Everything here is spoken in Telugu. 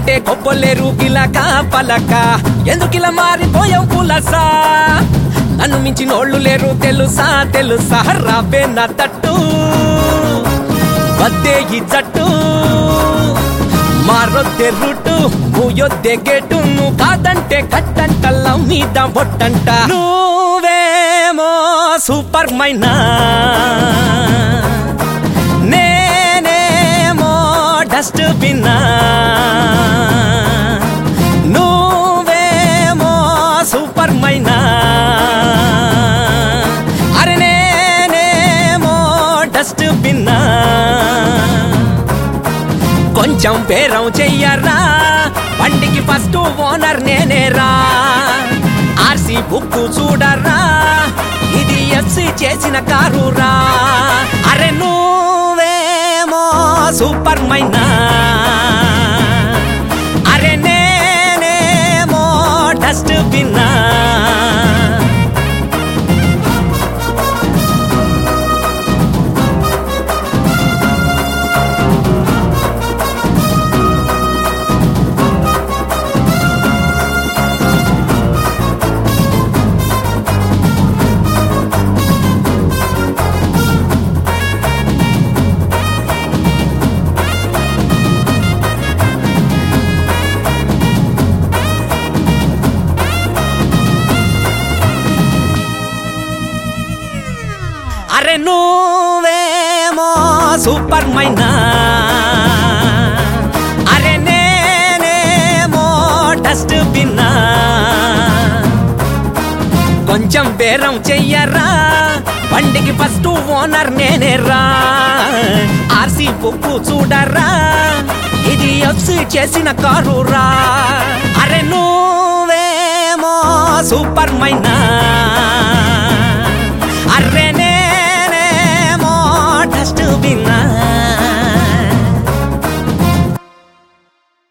కాదంటే కొబ్బలేరు గిలక పలక ఎందుకిలా మారిపోయావు పులసా నన్ను మించి నోళ్ళు లేరు తెలుసా తెలుసా రావే నా తట్టు వద్దే ఈ జట్టు మారొద్దే రూటు మూయొద్దే గేటు నువ్వు కాదంటే కట్టంటల్ల మీద బొట్టంట నువ్వేమో సూపర్ మైనా నేనేమో డస్ట్ బిన్నా నువ్వేమో సూపర్ మైనా అరే నేనేమో డస్ట్ బిన్నా కొంచెం బేరం చెయ్యరా బండికి ఫస్ట్ ఓనర్ నేనేరా ఆర్సీ బుక్ చూడరా ఇది ఎఫ్సి చేసిన కారురా అరే నువ్వేమో సూపర్ మైనా అరే నేనేమో డస్ట్ బిన్నా అరే నువ్వేమో సూపర్ మైనా అరే నేనేమో డస్ట్ బిన్నా కొంచెం బేరం చెయ్యరా బండికి ఫస్ట్ ఓనర్ నేనేరా ఆర్సీ బుక్ చూడరా ఇది ఎఫ్సి చేసిన కారురా అరే నువ్వేమో సూపర్ మైనా అరే నేనేమో డస్ట్ బిన్నా